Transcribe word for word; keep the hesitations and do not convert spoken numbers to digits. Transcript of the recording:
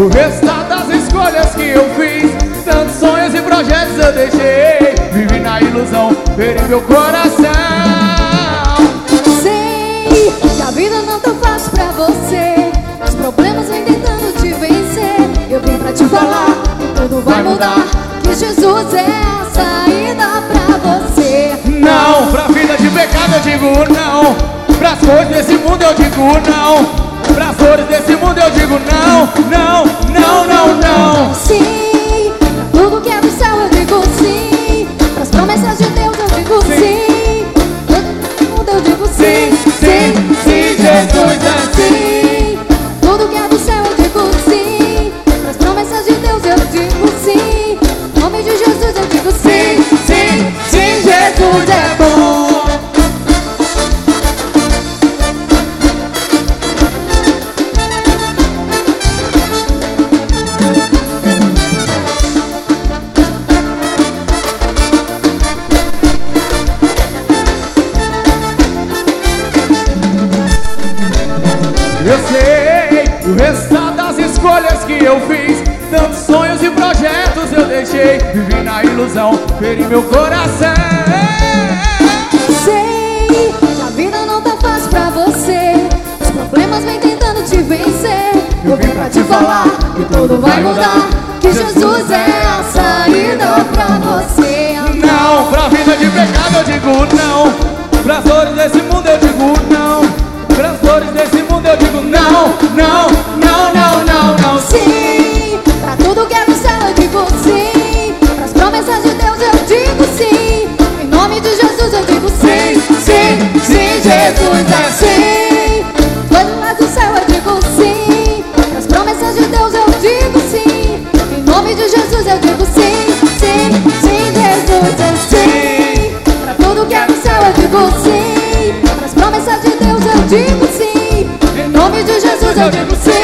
o resultado das escolhas que eu fiz. Tantos sonhos e projetos eu deixei. Vivi na ilusão, feri meu coração. Sei que a vida não tá fácil pra você. Os problemas vêm tentando te vencer. Eu vim pra te falar que tudo vai mudar, que Jesus é a saída pra você. Não, pra vida de pecado eu digo não. Pras coisas desse mundo eu digo não. Pras flores desse mundo eu digo não. Não, não, não, não. Sim, pra tudo que é do céu eu digo sim. Pras promessas de Deus eu digo sim. Todo mundo eu digo sim. Sim, sim, Jesus é sim. Tudo que é do céu eu digo sim. Pras promessas de Deus eu digo sim. Em nome de Jesus eu digo sim. Sim, sim, Jesus é bom. Eu sei o resultado das escolhas que eu fiz. Tantos sonhos e projetos eu deixei. Vivi na ilusão, feri meu coração. Sei que a vida não tá fácil pra você. Os problemas vêm tentando te vencer. Eu vim pra te falar que tudo vai mudar, que Jesus é a saída pra você. Não, pra vida de pecado eu digo não. Pras dores desse mundo eu digo não. Pras dores desse mundo eu digo não. Não, não, não, não, não. Sim, pra tudo que é do céu eu digo sim. Pras promessas de Deus eu digo sim. Em nome de Jesus eu digo sim. Sim, sim, Jesus é sim. Coisas lá do céu eu digo sim. Pras promessas de Deus eu digo sim. Em nome de Jesus eu digo sim. Sim, sim, Jesus é sim. Pra tudo que é do céu eu digo sim. Pras promessas de Deus eu digo sim. Em nome de Jesus eu digo sim.